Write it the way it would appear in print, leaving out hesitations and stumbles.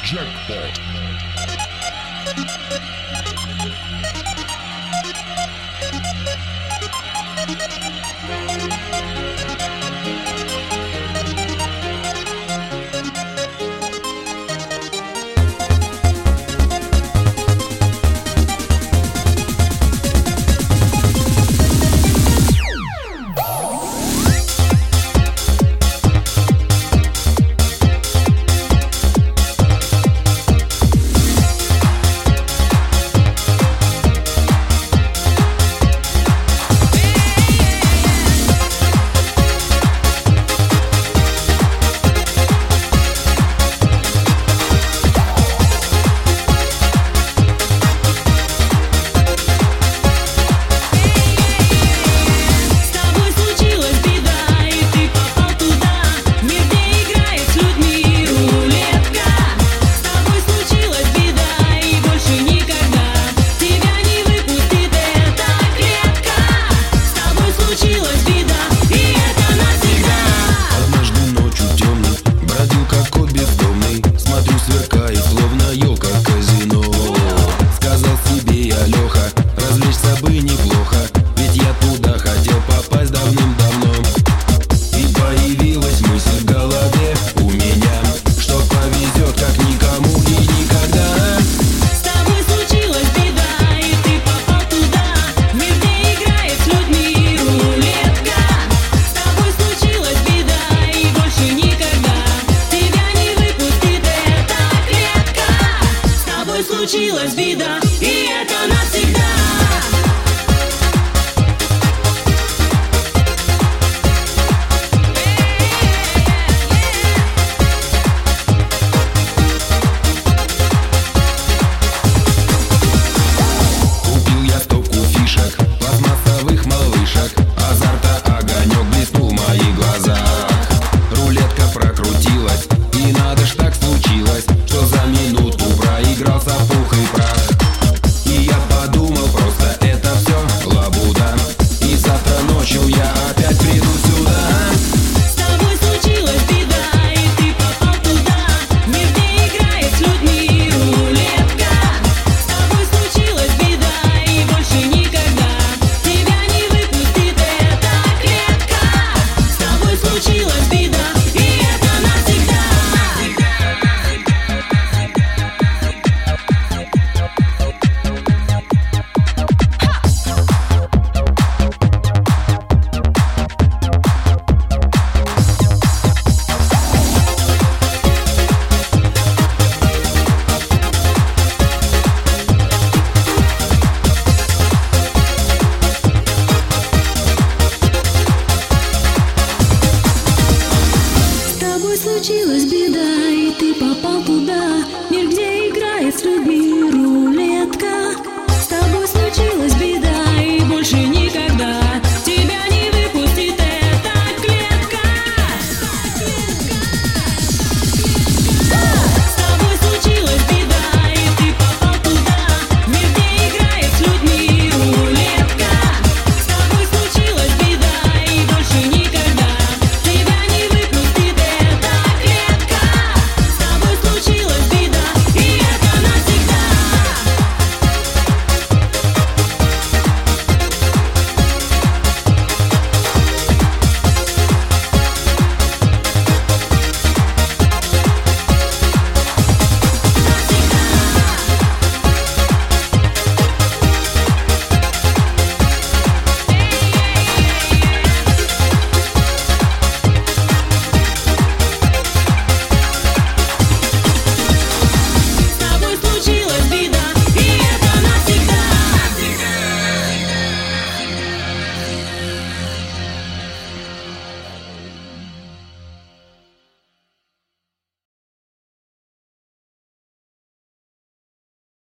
Jackpot. Случилась беда, и это навсегда. Купил я стопку фишек, пластмассовых малышек. Азарта огонек блеснул в моих глазах. Рулетка прокрутилась, и надо ж так случилось, что за минуту проигрался в пух и прах. И я подумал, просто это все лабуда, и завтра ночью я опять приду сюда. С тобой случилась беда, и ты попал туда. Мир, где играет с людьми рулетка. С тобой случилась беда, и больше никогда тебя не выпустит эта клетка. С тобой случилась беда, и это навсегда. С тобой случилась беда.